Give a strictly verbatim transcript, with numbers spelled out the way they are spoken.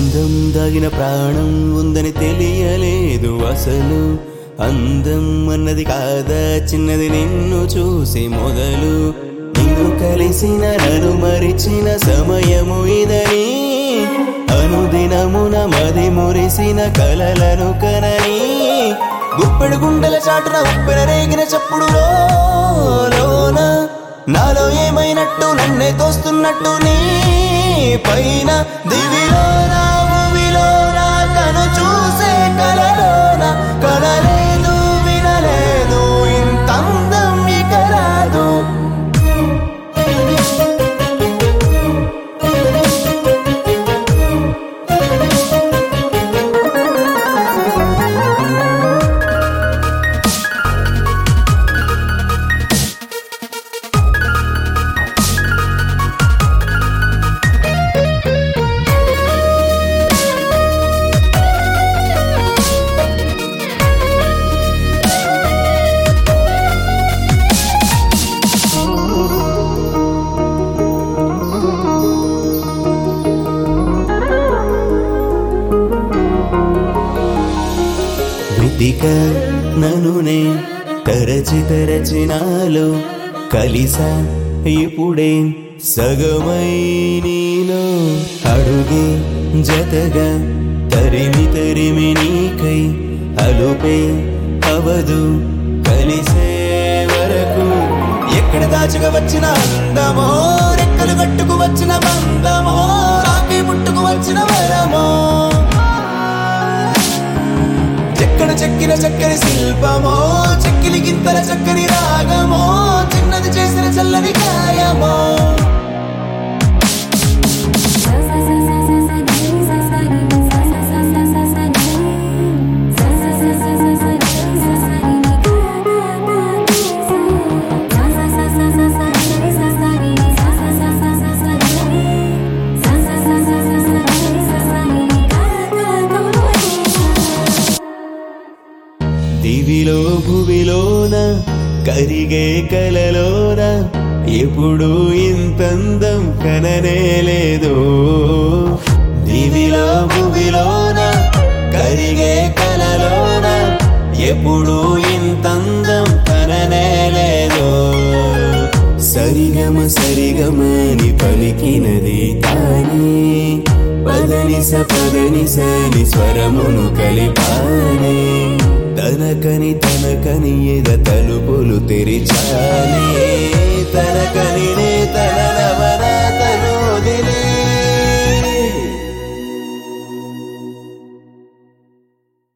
అందం దాగిన ప్రాణం ఉందని తెలియలేదు అసలు. అందం అన్నది కాదా చిన్నది నిన్ను చూసి మొదలు. నిన్ను కలిసిన నన్ను మరిచిన సమయము ఇదని, అనుదినమున మది మురిసిన కలలను కనని. గుప్పెడు గుండెల చాటున ఉప్పెన రేగిన చప్పుడులో లోన నాలో ఏమైనట్టు నన్నే తోస్తున్నట్టు నీ పైన. దివిలోన భూమిలోన కను చూసే కలలోన కలలేదు వినలేదు ఇంత అందం ఇక రాదు. వెతిక ననునే తరచి తరచి నాలో కలిసా ఇప్పుడే సగమై నీలో. అడుగే జతగా తరిమి తరిమి నీకై అలుపే అవదు కలిసే వరకు. ఎక్కడ దాచుగా వచ్చిన అందమో రెక్కలు కట్టుకు వచ్చిన బంధమో రాకి ముట్టుకు వచ్చిన వరమో. చెక్కన చెక్కిన చక్కని శిల్పమో చెక్కిలి గింతల చక్కని రాగమో చిన్నది చేసిన చల్లని గాయమో. దివిలో భువిలోన కరిగే కలలోన ఎప్పుడు ఇంతందం కననే లేదు. దివిలో భువిలోన కరిగే కలలోన ఎప్పుడు ఇంతందం కననే లేదు. సరిగమ సరిగమని పలికినది తానే, పదనిస పదనిసని స్వరమును కలిపానే. తనకని తనకని ఎద తలుపులు తెరిచానే, తనకని నే తన